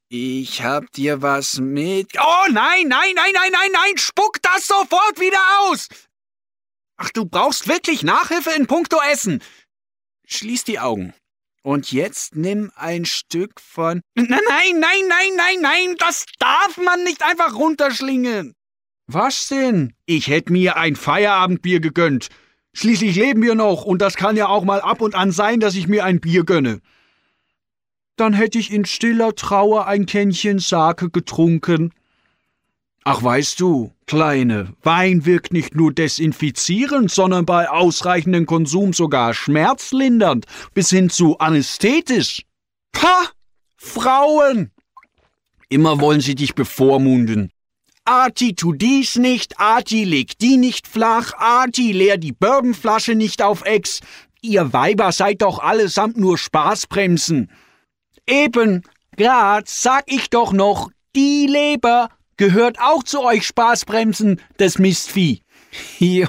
Ich hab dir was mit... Oh nein, nein, nein, nein, nein, nein! Spuck das sofort wieder aus! Ach, du brauchst wirklich Nachhilfe in puncto Essen. Schließ die Augen. Und jetzt nimm ein Stück von... Nein, nein, nein, nein, nein, nein! Das darf man nicht einfach runterschlingen! Was denn? Ich hätte mir ein Feierabendbier gegönnt. Schließlich leben wir noch und das kann ja auch mal ab und an sein, dass ich mir ein Bier gönne. Dann hätte ich in stiller Trauer ein Kännchen Sake getrunken. Ach, weißt du, Kleine, Wein wirkt nicht nur desinfizierend, sondern bei ausreichendem Konsum sogar schmerzlindernd bis hin zu anästhetisch. Pah! Frauen! Immer wollen sie dich bevormunden. Arti, tu dies nicht, Arti, leg die nicht flach, Arti, leer die Bourbonflasche nicht auf Ex. Ihr Weiber seid doch allesamt nur Spaßbremsen. Eben, grad sag ich doch noch, die Leber gehört auch zu euch Spaßbremsen, das Mistvieh. Hier,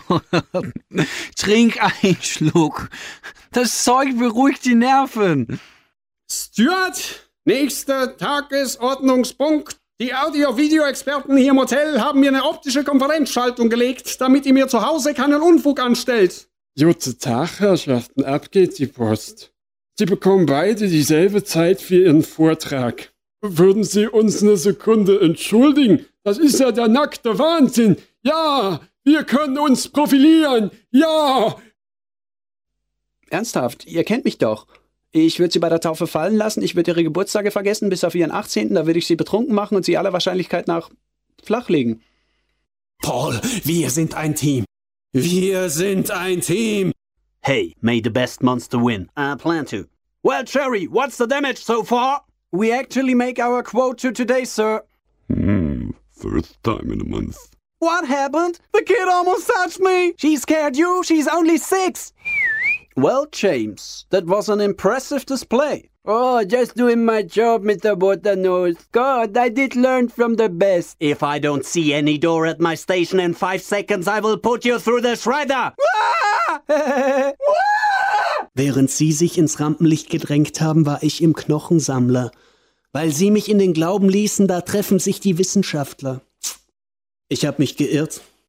trink einen Schluck. Das Zeug beruhigt die Nerven. Stuart, nächster Tagesordnungspunkt. Die Audio-Video-Experten hier im Hotel haben mir eine optische Konferenzschaltung gelegt, damit ihr mir zu Hause keinen Unfug anstellt. Guten Tag, Herrschaften, ab geht die Post. Sie bekommen beide dieselbe Zeit für Ihren Vortrag. Würden Sie uns eine Sekunde entschuldigen? Das ist ja der nackte Wahnsinn. Ja, wir können uns profilieren. Ja. Ernsthaft, ihr kennt mich doch. Ich würde sie bei der Taufe fallen lassen, ich würde ihre Geburtstage vergessen bis auf ihren 18., da würde ich sie betrunken machen und sie aller Wahrscheinlichkeit nach flachlegen. Paul, wir sind ein Team. Wir sind ein Team. Hey, may the best monster win. I plan to. Well, Cherry, what's the damage so far? We actually make our quote to today, sir. First time in a month. What happened? The kid almost touched me. She scared you, she's only 6. Well, James, that was an impressive display. Oh, just doing my job, Mr. Buternose. God, I did learn from the best. If I don't see any door at my station in 5 seconds, I will put you through the shredder! Während Sie sich ins Rampenlicht gedrängt haben, war ich im Knochensammler. Weil Sie mich in den Glauben ließen, da treffen sich die Wissenschaftler. Ich habe mich geirrt.